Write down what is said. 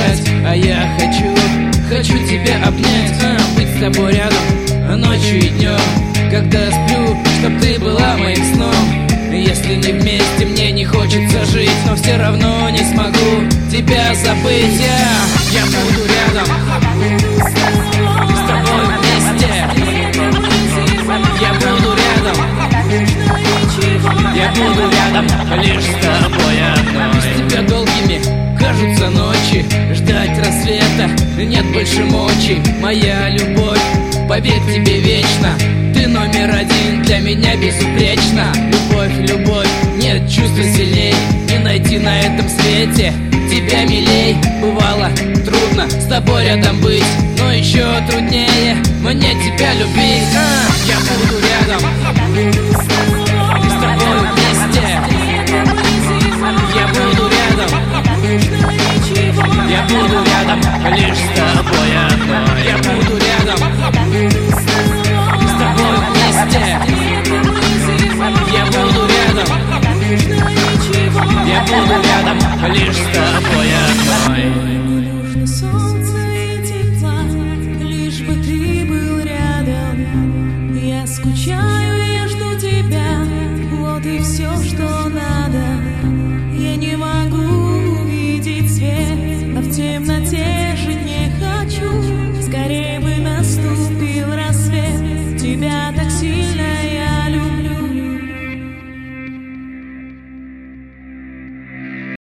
сказать. А я хочу тебя обнять, быть с тобой рядом ночью и днем, когда сплю, чтоб ты была моим сном. Если не вместе, мне не хочется жить, но все равно не смогу тебя забыть. Я буду рядом с тобой вместе. Я буду рядом, я буду рядом лишь с тобой одной. Без тебя долгими кажутся ночи, ждать рассвета нет больше мочи. Моя любовь, поверь, тебе вечно, ты номер один, для меня безупречна. Любовь, любовь, нет чувства сильней, не найти на этом свете тебя милей. Бывало трудно с тобой рядом быть, но еще труднее мне тебя любить. Я буду рядом с тобой вместе. Я буду рядом, я буду рядом лишь с тобой одной. Я буду рядом с тобой вместе. Я буду рядом, я буду рядом лишь с тобой одной. Не нужно солнца и тепла, лишь бы ты был рядом. Я скучаю.